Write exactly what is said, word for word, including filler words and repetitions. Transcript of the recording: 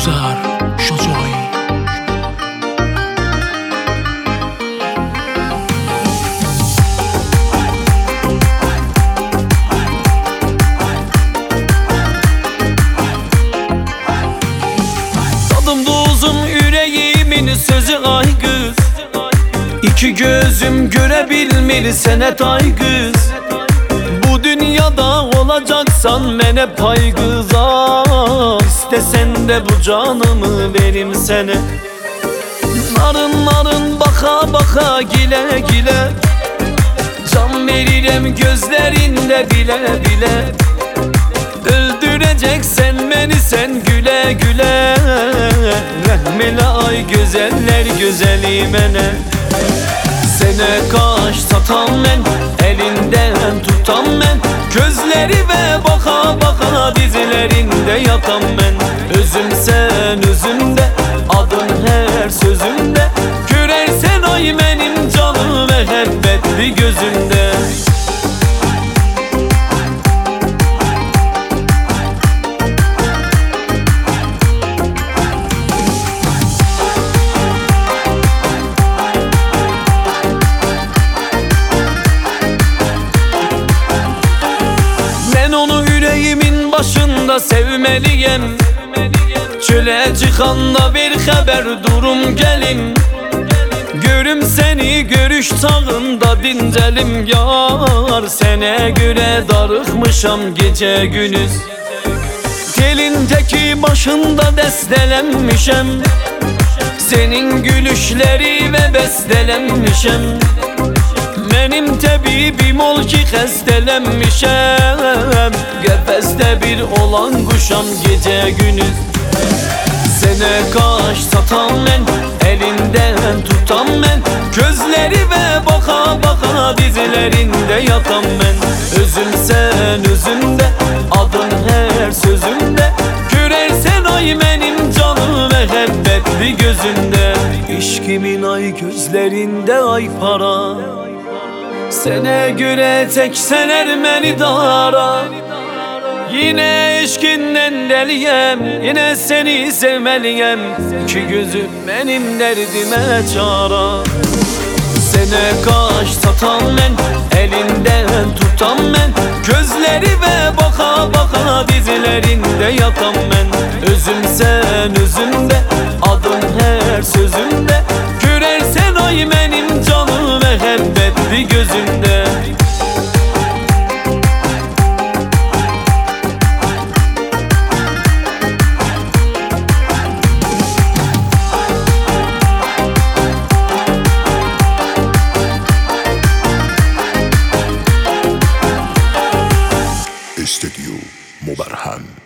Abuzar شجاعی Tadım dozum yüreğimin sözü ay kız. İki gözüm görebilmeli senet ay kız. Bu dünyada olacaksan mene pay kız. Ah, İstesen de bu canımı verim sene. Narın narın baka baka gile gile. Can verirem gözlerinde bile bile. Öldüreceksen beni sen güle güle. Rahmele ay güzeller güzeli mene. Sene kaş satan ben, elinden tutan ben. Gözleri ve baka baka dizlerinde yatan ben. Özüm sen özümde, adın her sözümde. Görersen ay benim canım mehabbetli gözümde. Başında sevmeliyim. Çöle çıkanda bir haber durum gelim. Görüm seni görüş tağında dincelim yar. Sene göre darıkmışam gece gündüz. Telin teki başında destelenmişem. Senin gülüşleri ve bestelenmişem. Benim tabibim ol ki xəstələnmişəm. Qəfəsdə bir olan quşam gece gündüz. Sene kaş satan ben, elinden tutan ben. Gözleri ve baka baka dizlerinde yatan ben. Özüm sen özümde, adın her sözümde. Görersen ay benim canım mehabbetli gözünde. İşkimin ay gözlerinde ay para. Sene göre tek sener beni dara. Yine eşkinden deliyem, yine seni sevmeliyem. İki gözüm benim derdime çara. Sene kaş satan ben, elinden tutan ben. Gözleri ve baka baka dizlerinde yatan ben. Özüm sen özümde, adın her sözümde. Görersen ay benim canım mehabbetli gözümde. استوديو مبرهن.